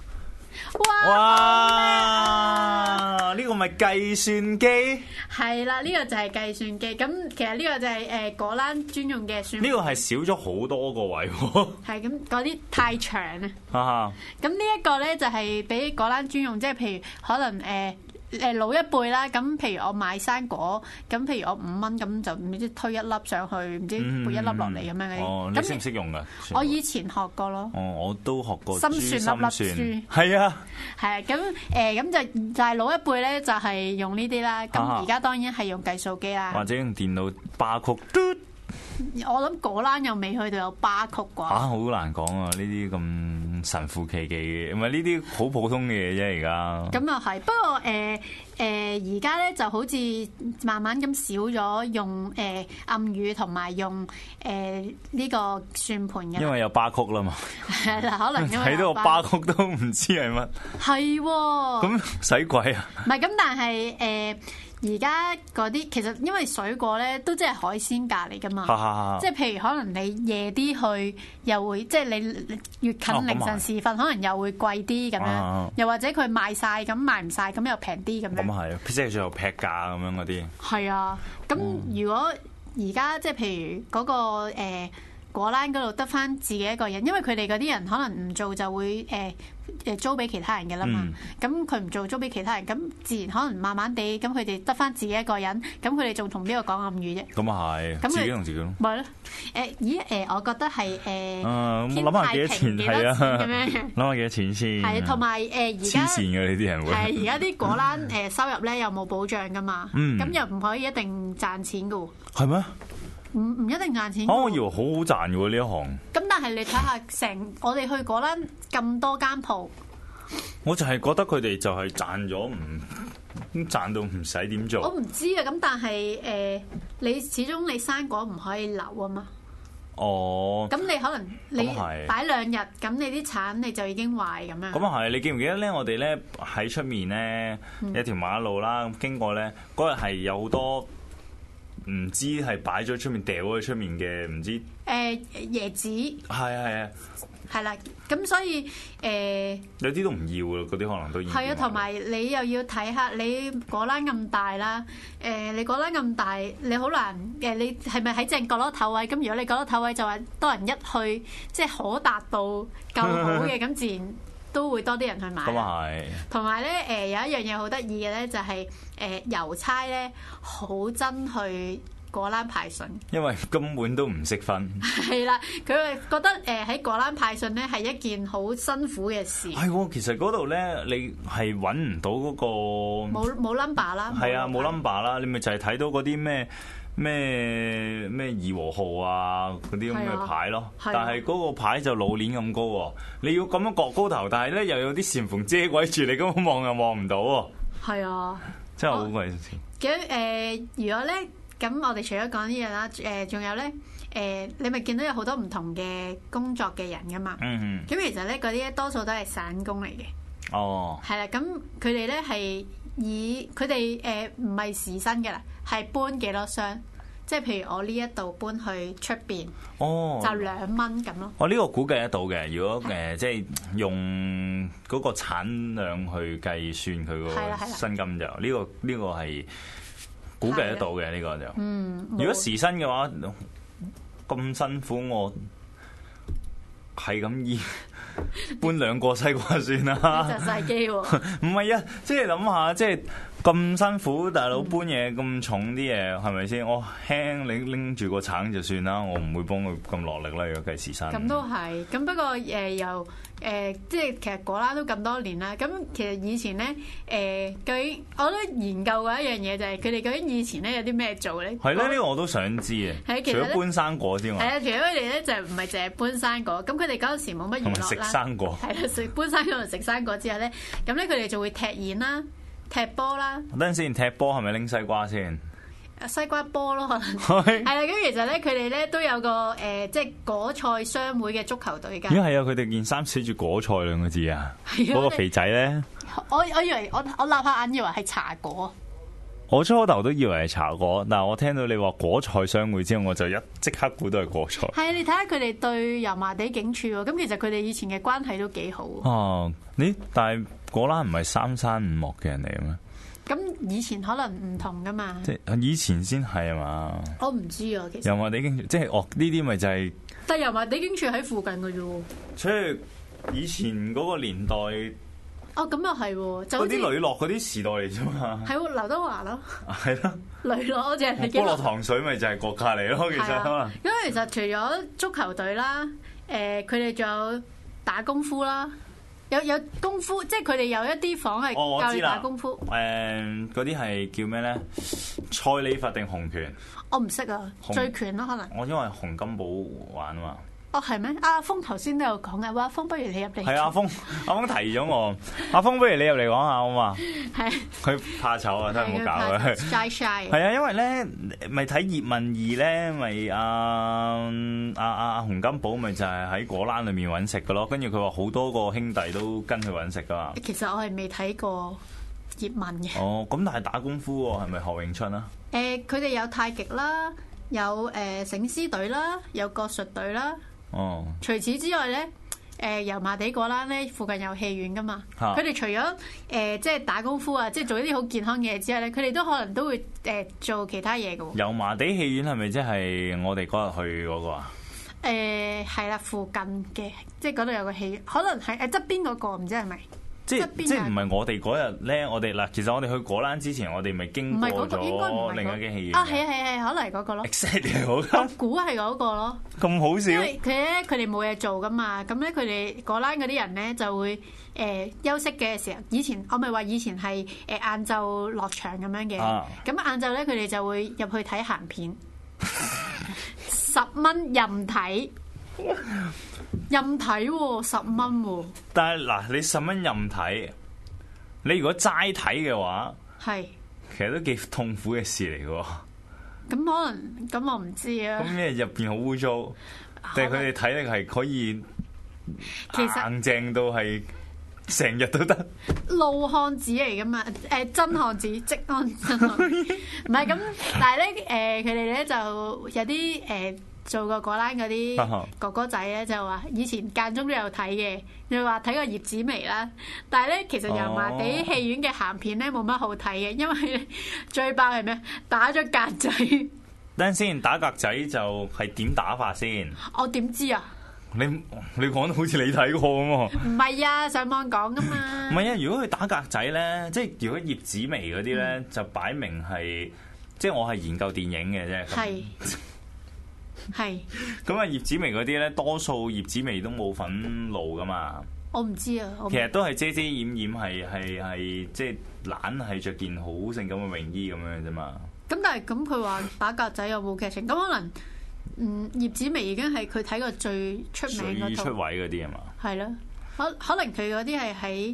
哇！呢個咪計算機？係啦，呢個就係計算機。咁其實呢個就係果欄專用嘅算。呢個係少咗好多個位喎。係咁，嗰啲太長啊。咁呢一個咧就係俾果欄專用，即係譬如可能老一輩啦，咁譬如我買生果，咁譬如我5蚊，咁就唔知推一粒上去，唔知撥一粒落嚟咁樣嗰啲。哦，你識唔識用㗎？我以前學過咯。哦，我都學過。心算粒粒書。係啊。係啊，咁就係老一輩咧，就係用呢啲啦。咁而家當然係用計數機啦。或者用電腦巴曲。我諗果欄又未去到有巴曲啩。好難講啊！呢啲咁神乎其技嘅，唔係呢啲好普通嘅嘢啫。而家咁又係，不過而家咧就好似慢慢咁少咗用暗語同埋用呢個算盤嘅。因為有巴曲啦嘛。係啦，可能因為睇到個巴曲都唔知係乜。係。咁使鬼啊！唔係咁，但係而家嗰啲其實因為水果咧都即係海鮮價嚟㗎嘛，即係譬如可能你夜啲去又會，即係你越近凌晨時分，可能又會貴啲咁樣，又或者佢賣晒咁賣唔晒咁又平啲咁樣。咁係，即係最後劈價咁樣嗰啲。係啊，咁如果而家即係譬如嗰個果欄嗰度得返自己一個人，因為佢哋嗰啲人可能唔做就會租俾其他人嘅啦嘛，咁佢唔做租俾其他人，咁自然可能慢慢地，咁佢哋得翻自己一個人，咁佢哋仲同邊個講暗語啫？咁啊係，自己同自己咯。咪咯，我覺得係天太平幾多錢咁樣，諗下幾多錢先。係，同埋而家黐線嘅呢啲人會。係而家啲果欄收入咧又冇保障噶嘛，咁又唔可以一定賺錢噶喎。係咩？唔一定賺錢。我以為好好賺嘅喎呢一行。咁但係你睇下我哋去果欄咁多間鋪，我就係覺得佢哋就係賺咗賺到唔使點做。我唔知啊，咁但係你始終你生果唔可以留啊嘛。哦。咁你可能你擺2日，咁你啲橙你就已經壞咁樣。咁啊係，你記唔記得咧？我哋咧喺出面咧有條馬路啦，經過咧嗰日係有好多。唔知係擺咗出面掉咗出面嘅，唔知椰子係啊，係啦，咁所以有啲都唔要咯，嗰啲可能都要。係啊，同埋你又要睇下你果欄咁大啦，你果欄咁大，你好難你係咪喺正角落頭位？咁如果你角落頭位就話多人一去，即係可達到夠好嘅，咁自然都會多啲人去買。 咁啊係。 同埋咧有一樣嘢好得意嘅咧，就係郵差咧好憎去果欄派信， 因為根本都唔識分。 係啦，佢會覺得喺果欄派信咧係一件好辛苦嘅事。 係喎，其實嗰度咧你係揾唔到嗰個冇 number 啦。 係啊，冇 number 啦，你咪就係睇到嗰啲咩義和號啊嗰啲咁嘅牌咯。但係嗰個牌就老鏈咁高喎，你要咁樣擱高頭，但係咧又有啲禪縫遮鬼住，你根本望又望唔到喎。係啊，真係好鬼錢。 咁如果咧？咁我哋除咗講呢樣啦，仲有咧，你咪見到有好多唔同嘅工作嘅人噶嘛？咁其實咧嗰啲咧多數都係散工嚟嘅。哦，係啦，咁佢哋咧係以佢哋唔係時薪嘅啦，係搬幾多箱，即係譬如我呢一度搬去出邊，就2蚊咁咯。 我呢個估計得到嘅，如果即係用嗰個產量去計算佢個薪金就呢個係。估計得到嘅呢個就，如果時薪嘅話咁辛苦，我係咁醫搬2個西瓜算啦。 就晒機喎， 唔係啊，即係諗下，即係咁辛苦，大佬搬嘢咁重啲嘢，係咪先？我輕你拎住個橙就算啦，我唔會幫佢咁落力啦。如果計時薪，咁都係，咁不過又即係其實果欄都咁多年啦。咁其實以前咧究竟我都研究過一樣嘢，就係佢哋究竟以前咧有啲咩做咧？ 係咧，呢個我都想知啊。除咗搬生果之外， 係啊，除咗佢哋咧就唔係淨係搬生果。咁佢哋嗰陣時冇乜娛樂啦， 食生果係啦，搬生果同食生果之後咧，咁咧佢哋就會踢毽啦、踢波啦。 等陣先，踢波係咪拎西瓜先？ 西瓜波咯，可能係啦。咁其實咧，佢哋咧都有個即係果菜商會嘅足球隊㗎。 咦係啊，佢哋件衫寫住果菜2個字啊。嗰個肥仔咧， 我以為我立下眼以為係茶果。 我初頭都以為係茶果，但係我聽到你話果菜商會之後，我就即刻估到係果菜。 係啊，你睇下佢哋對油麻地警署喎，咁其實佢哋以前嘅關係都幾好。 哦，但係果欄唔係三山五岳嘅人嚟嘅咩？ 咁以前可能唔同噶嘛， 即係以前先係啊嘛。 我唔知啊，其實油麻地警署即係呢啲咪就係。 但係油麻地警署喺附近嘅啫喎。 所以以前嗰個年代， 咁又係喎，就嗰啲雷諾嗰啲時代嚟啫嘛。 係喎，劉德華咯。 係咯。 雷諾好似係你。 菠蘿糖水咪就係國家嚟咯，其實。 因為其實除咗足球隊啦，佢哋仲有打功夫啦。有功夫，即係佢哋有一啲房係教你打功夫。 嗰啲係叫咩咧？蔡李佛定洪拳？ 我唔識啊，醉拳咯可能。 我因為洪金寶玩啊嘛。 係咩？阿峰頭先都有講嘅，阿峰不如你入嚟。 係阿峰提咗我。阿峰不如你入嚟講下好嘛？係。佢怕醜啊，真係唔好搞佢。 shy。 係啊，因為咧咪睇葉問2咧，咪阿洪金寶咪就係喺果欄裏面揾食嘅咯。跟住佢話好多個兄弟都跟佢揾食噶嘛。 其實我係未睇過葉問嘅。 咁但係打功夫喎，係咪何永春啊？ 佢哋有太極啦，有醒獅隊啦，有國術隊啦。除此之外咧，油麻地果欄咧附近有戲院噶嘛，佢哋除咗即係打功夫啊，即係做一啲好健康嘅嘢之外咧，佢哋都可能都會做其他嘢嘅喎。 油麻地戲院係咪即係我哋嗰日去嗰個啊？ 係啦，附近嘅，即係嗰度有個戲院，可能係側邊嗰個，唔知係咪？ 即係唔係我哋嗰日咧？我哋嗱，其實我哋去果欄之前，我哋咪經過咗另一間戲院。 係，可能係嗰個咯。 Exactly 嗰個。 我估係嗰個咯。咁好笑。 因為佢哋冇嘢做噶嘛，咁咧佢哋果欄嗰啲人咧就會休息嘅時候，我咪話以前係晏晝落場咁樣嘅。咁晏晝咧佢哋就會入去睇鹹片，10蚊任睇。任睇喎，10蚊喎。但係嗱，你10蚊任睇，你如果齋睇嘅話，其實都幾痛苦嘅事嚟嘅。 咁可能，咁我唔知啊。 咁咩入邊好污糟，定係佢哋睇咧係可以硬正到係成日都得。 路漢子嚟噶嘛？真漢子，積安真漢子。唔係咁，但係咧，佢哋咧就有啲做過果欄嗰啲哥哥仔咧，就話以前間中都有睇嘅，又話睇過葉子楣啦。但係咧，其實油麻地戲院嘅鹹片咧冇乜好睇嘅，因為最爆係咩？打咗格仔。 等陣先，打格仔就係點打法先？ 我點知啊？ 你講得好似你睇過咁喎。 唔係啊，上網講噶嘛。 唔係啊，如果佢打格仔咧，即係如果葉子楣嗰啲咧，就擺明係即係我係研究電影嘅啫。係。咁啊，葉子楣嗰啲咧，多數葉子楣都冇份露噶嘛。 我唔知啊。 其實都係遮遮掩掩，係即係懶係着件好性感嘅泳衣咁樣啫嘛。 咁但係咁佢話打格仔有冇劇情？咁可能葉子楣已經係佢睇過最出名嗰套。 最出位嗰啲啊嘛。係咯，可能佢嗰啲係喺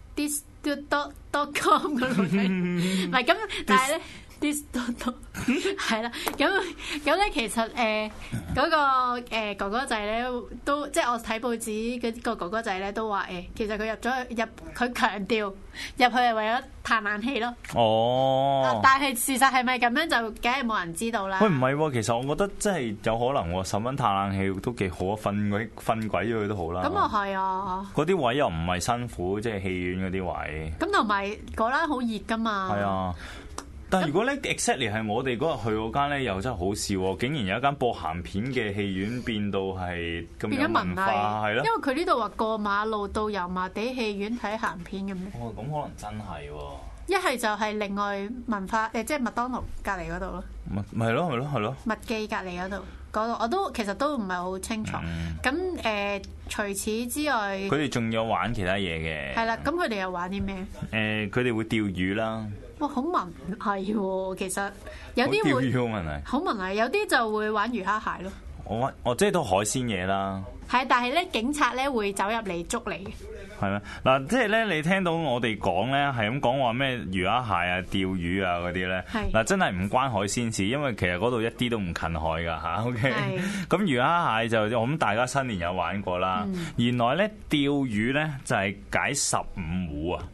dis.com 嗰度睇，唔係咁，但係咧。啲係啦，咁咧其實嗰個哥哥仔咧都即係我睇報紙嗰個哥哥仔咧都話其實佢佢強調入去係為咗嘆冷氣咯。哦，但係事實係咪咁樣就梗係冇人知道啦。 喂，唔係喎，其實我覺得真係有可能喎，10蚊嘆冷氣都幾好啊，瞓鬼咗佢都好啦。咁啊係啊， 嗰啲位又唔係辛苦，即係戲院嗰啲位。 咁同埋嗰間好熱噶嘛。係啊。 但係如果咧 exactly 係我哋嗰日去嗰間咧，又真係好笑喎！竟然有一間播鹹片嘅戲院變到係咁有文化，係咯？ 因為佢呢度話過馬路到油麻地戲院睇鹹片咁樣。 哦，咁可能真係喎。 一係就係另外文化即係麥當勞隔離嗰度咯。 咪係咯。 麥記隔離嗰度我都其實都唔係好清楚。咁除此之外， 佢哋仲有玩其他嘢嘅。 係啦，咁佢哋又玩啲咩？ 佢哋會釣魚啦。 哇，好文藝喎！其實有啲會釣魚好文藝， 好文藝，有啲就會玩魚蝦蟹咯。 我即係都海鮮嘢啦。 係，但係咧警察咧會走入嚟捉你嘅。 係咩？嗱，即係咧，你聽到我哋講咧，係咁講話咩魚蝦蟹啊、釣魚啊嗰啲咧，嗱真係唔關海鮮事，因為其實嗰度一啲都唔近海㗎嚇。OK，咁魚蝦蟹就我諗大家新年有玩過啦。原來咧釣魚咧就係解15壺啊。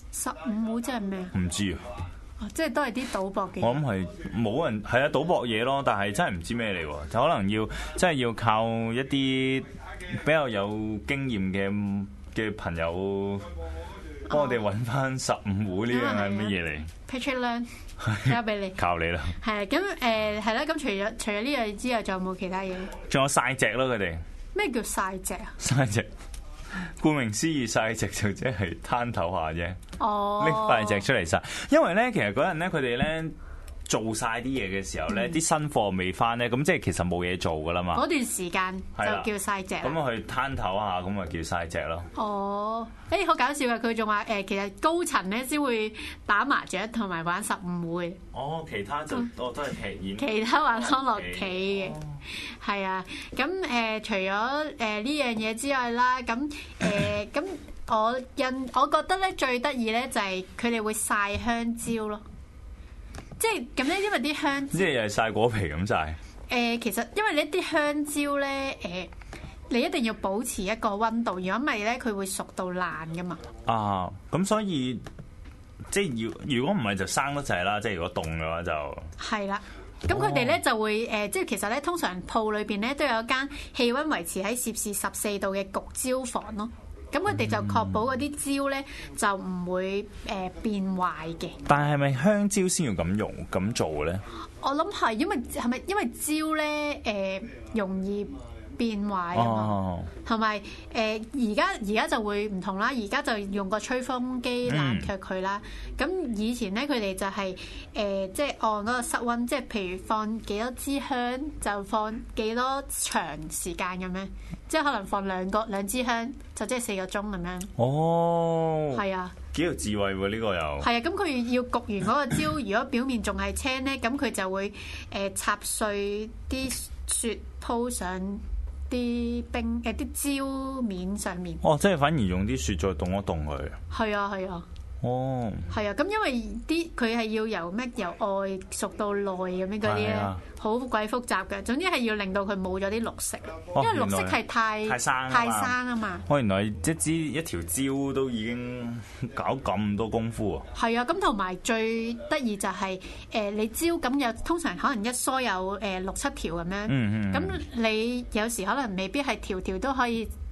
15壺即係咩？唔知啊。 即係都係啲賭博嘅。 我諗係冇人係啊，賭博嘢咯，但係真係唔知咩嚟喎，就可能真係要靠一啲比較有經驗嘅朋友幫我哋揾翻15壺呢樣係乜嘢嚟 ？Patrick Leung 交俾你， 靠你啦。係咁係啦，咁除咗呢樣之外，仲有冇其他嘢？ 仲有晒隻咯，佢哋。咩叫晒隻啊？ 晒隻。顧名思義，晒隻就即係攤頭下啫，拎塊隻出嚟晒。因為咧，其實嗰陣咧，佢哋咧做晒啲嘢嘅時候咧，啲新貨未翻咧，咁即係其實冇嘢做噶啦嘛。嗰段時間就叫晒隻。咁啊去攤頭下，咁啊叫晒隻咯。哦，好搞笑嘅，佢仲話其實高層咧先會打麻雀同埋玩15壺嘅。哦，其他就都係踢毽。其他玩康樂棋嘅。係啊，咁除咗呢樣嘢之外啦，咁我覺得咧最得意咧就係佢哋會曬香蕉咯，即係咁咧，因為啲香蕉即係又係曬果皮咁曬。其實因為呢啲香蕉咧，你一定要保持一個溫度，如果唔係咧，佢會熟到爛噶嘛。啊，咁所以即係如果唔係就生得滯啦，即係如果凍嘅話就係啦。咁佢哋咧就會即係其實咧，通常鋪裏邊咧都有一間氣溫維持喺攝氏14度嘅焗蕉房咯。咁佢哋就確保嗰啲蕉咧就唔會變壞嘅。但係咪香蕉先要咁做嘅咧？我諗係因為蕉咧容易變壞啊嘛，同埋而家就會唔同啦，而家就用個吹風機冷卻佢啦。咁以前咧佢哋就係即係按嗰個室溫，即係譬如放幾多支香就放幾多長時間咁樣，即係可能放兩支香就即係4個鐘咁樣。哦，係啊，幾有智慧喎呢個又。係啊，咁佢要焗完嗰個蕉，如果表面仲係青咧，咁佢就會插碎啲雪鋪上啲冰啲蕉面上面。哦，即係反而用啲雪再凍一凍佢。係啊，係啊。哦。係啊，咁因為佢係要由外熟到內咁樣嗰啲咧，好鬼複雜嘅。總之係要令到佢冇咗啲綠色，因為綠色係太生啊嘛。原來一條蕉都已經搞咁多功夫啊。係啊，咁同埋最得意就係你蕉咁有通常可能一梳有6-7條咁樣。咁你有時可能未必係條條都可以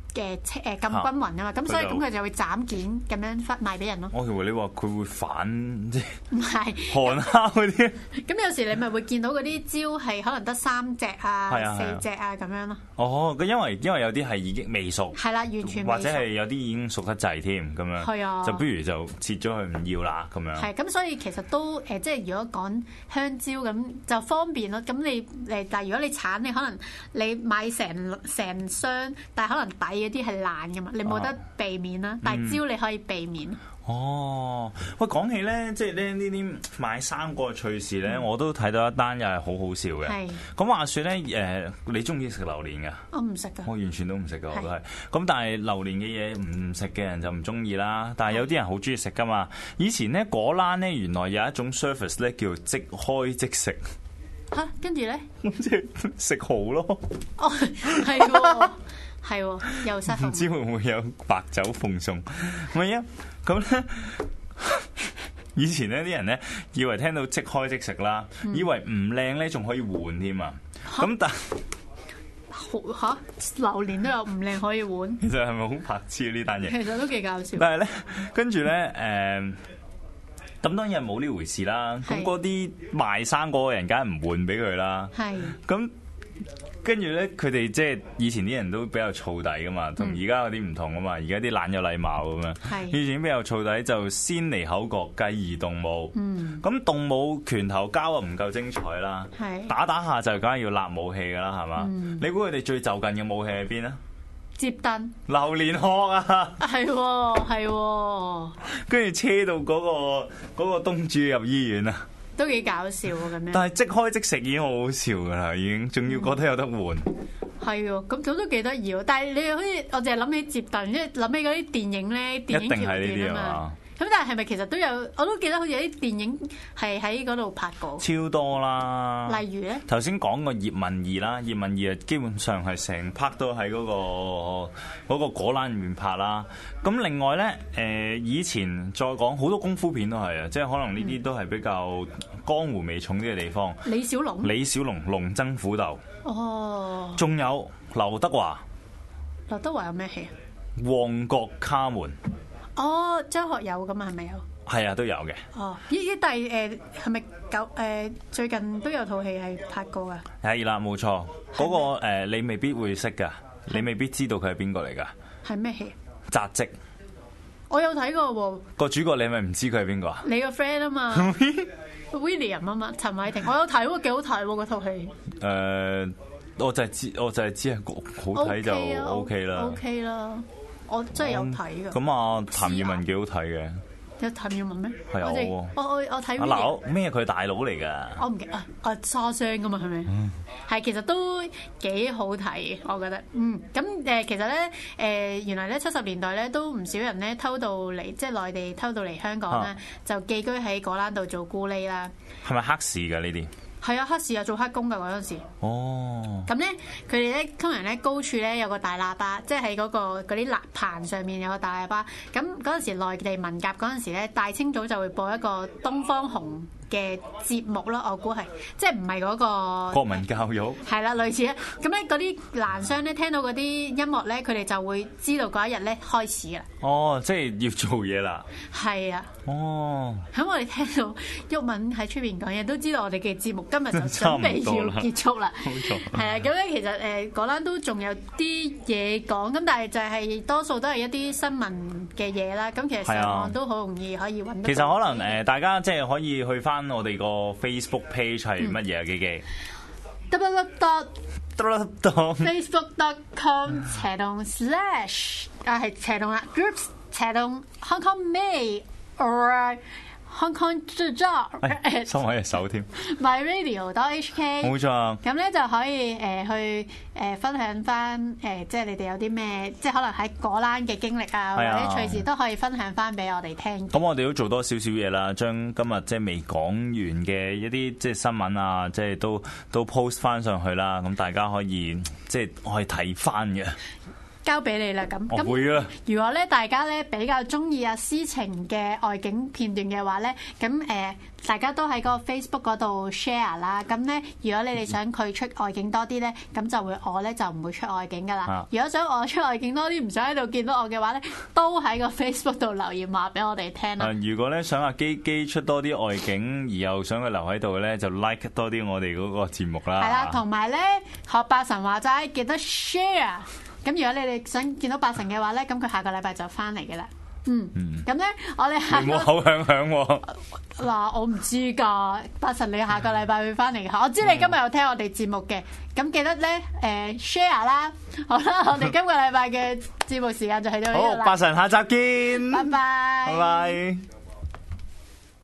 咁均勻啊嘛，咁所以咁佢就會斬件咁樣賣俾人咯。 我以為你話佢會反即係唔係韓烤嗰啲。 咁有時你咪會見到嗰啲蕉係可能得3隻啊、4隻啊咁樣咯。 哦，因為有啲係已經未熟， 係啦，完全未熟， 或者係有啲已經熟得滯添咁樣。係啊，就不如就切咗佢唔要啦咁樣。 係咁，所以其實都即係如果講香蕉咁就方便咯。咁你但係如果你橙，你可能你買成箱，但係可能底嗰啲係爛㗎嘛，你冇得避免啦。但係蕉你可以避免。 哦，喂，講起咧，即係咧呢啲買生果嘅趣事咧，我都睇到一單又係好好笑嘅。係。咁話説咧，你中唔中意食榴蓮㗎？ 我唔食㗎。我完全都唔食㗎，我都係。咁但係榴蓮嘅嘢唔食嘅人就唔中意啦。但係有啲人好中意食㗎嘛。以前咧果欄咧原來有一種 service 咧叫即開即食。 嚇，跟住咧？ 即係食蠔咯。 哦，係喎。係喎，又失控。唔知會唔會有白酒奉送？唔係啊，咁咧，以前咧啲人咧以為聽到即開即食啦，以為唔靚咧仲可以換添啊。咁但嚇榴蓮都有唔靚可以換。 其實係咪好白痴呢單嘢？ 其實都幾搞笑。 但係咧，跟住咧咁當然係冇呢回事啦。咁嗰啲賣生果嘅人梗係唔換俾佢啦。係。咁。跟住咧，佢哋即係以前啲人都比較燥底噶嘛，同而家嗰啲唔同啊嘛。而家啲懶有禮貌咁樣。係。以前比較燥底，就先嚟口角，繼而動武。咁動武拳頭交啊唔夠精彩啦。係。打下就梗係要立武器噶啦，係嘛？你估佢哋最就近嘅武器喺邊啊？ 摺凳。 榴蓮殼啊！ 係喎，係喎。 跟住車到嗰個東主入醫院啊！ 都幾搞笑喎咁樣， 但係即開即食已經好好笑㗎啦，已經仲要覺得有得換。 係喎，咁都幾得意喎。但係你好似我淨係諗起摺凳，即係諗起嗰啲電影咧，電影橋段啊嘛。咁但係咪其實都有？我都記得好似有啲電影係喺嗰度拍過。超多啦！ 例如咧， 頭先講個葉問二啦，葉問二啊，基本上係成 part 都喺嗰個果欄入面拍啦。咁另外咧，以前再講好多功夫片都係啊，即係可能呢啲都係比較江湖味重啲嘅地方。 李小龍龍爭虎鬥。 哦。仲有劉德華。 劉德華有咩戲啊？ 旺角卡門。 哦，張學友咁啊，係咪有？ 係啊，都有嘅。 哦，但係係咪最近都有套戲係拍過噶？ 係啦，冇錯。嗰個你未必會識噶，你未必知道佢係邊個嚟噶。係咩戲？ 扎職。 我有睇過喎。個主角你係咪唔知佢係邊個啊？ 你個 friend 啊嘛，William 啊嘛，陳偉霆。我有睇喎，幾好睇喎嗰套戲。 我就係知係好睇就 OK 啦。 OK 啦。我真係有睇噶。 咁啊，譚耀文幾好睇嘅。 有譚耀文咩？ 係啊。 我睇咩佢大佬嚟噶？ 我唔記得沙聲噶嘛，係咪？係其實都幾好睇，我覺得。咁其實咧原來咧70年代咧都唔少人咧偷渡嚟，即係內地偷渡嚟香港啦，就寄居喺果欄度做咕喱啦。係咪黑市㗎呢啲？係啊，黑市啊，做黑工㗎嗰陣時。哦。咁咧，佢哋咧通常咧高處咧有個大喇叭，即係喺嗰啲臘棚上面有個大喇叭。咁嗰陣時內地文革嗰陣時咧，大清早就會播一個東方紅嘅節目咯，我估係，即係唔係嗰個國民教育。係啦， 類似咧。咁咧嗰啲蘭商咧聽到嗰啲音樂咧，佢哋就會知道嗰一日咧開始啦。 哦，即係要做嘢啦。係啊。哦。咁我哋聽到毓民喺出邊講嘢，都知道我哋嘅節目今日就準備要結束啦。冇錯。係啊，咁咧其實果欄都仲有啲嘢講，咁但係就係多數都係一啲新聞嘅嘢啦。咁其實上網都好容易可以揾到。 其實可能大家即係可以去翻我哋個 Facebook page 係乜嘢啊？基基 www.facebook.com// 係斜洞啦 groups 斜洞 Hong Kong May or Hong Kong 製造， 收埋隻手添。 My Radio.HK， 冇錯。 咁咧就可以去分享翻即係你哋有啲咩，即係可能喺果欄嘅經歷啊，或者隨時都可以分享翻俾我哋聽。 咁我哋都做多少少嘢啦，將今日即係未講完嘅一啲即係新聞啊，即係都 post 翻上去啦。咁大家可以即係可以睇翻嘅。 交俾你啦。咁我會啊。 如果咧大家咧比較中意阿詩情嘅外景片段嘅話咧，咁大家都喺個 Facebook 嗰度 share 啦。咁咧，如果你哋想佢出外景多啲咧，咁就會我咧就唔會出外景噶啦。如果想我出外景多啲，唔想喺度見到我嘅話咧，都喺個 Facebook 度留言話俾我哋聽啦。 如果咧想阿基出多啲外景，而又想佢留喺度咧，就 like 多啲我哋嗰個節目啦。 係啦，同埋咧學八神話齋，記得 share。咁如果你哋想見到八神嘅話咧，咁佢下個禮拜就翻嚟嘅啦。咁咧我哋下冇口響喎。 嗱，我唔知㗎，八神你下個禮拜會翻嚟嘅。我知你今日有聽我哋節目嘅，咁記得咧share 啦。好啦，我哋今個禮拜嘅節目時間就喺到呢度啦。 好，八神下集見。 拜拜。 拜拜。